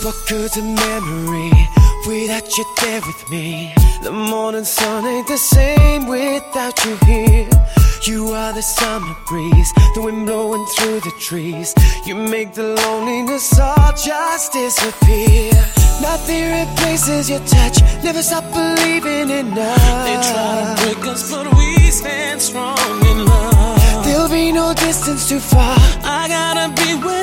What good's a memory without you there with me? The morning sun ain't the same without you here. You are the summer breeze, the wind blowing through the trees. You make the loneliness all just disappear. Nothing replaces your touch, never stop believing in love. They try to break us, but we stand strong in love. There'll be no distance too far. I gotta be with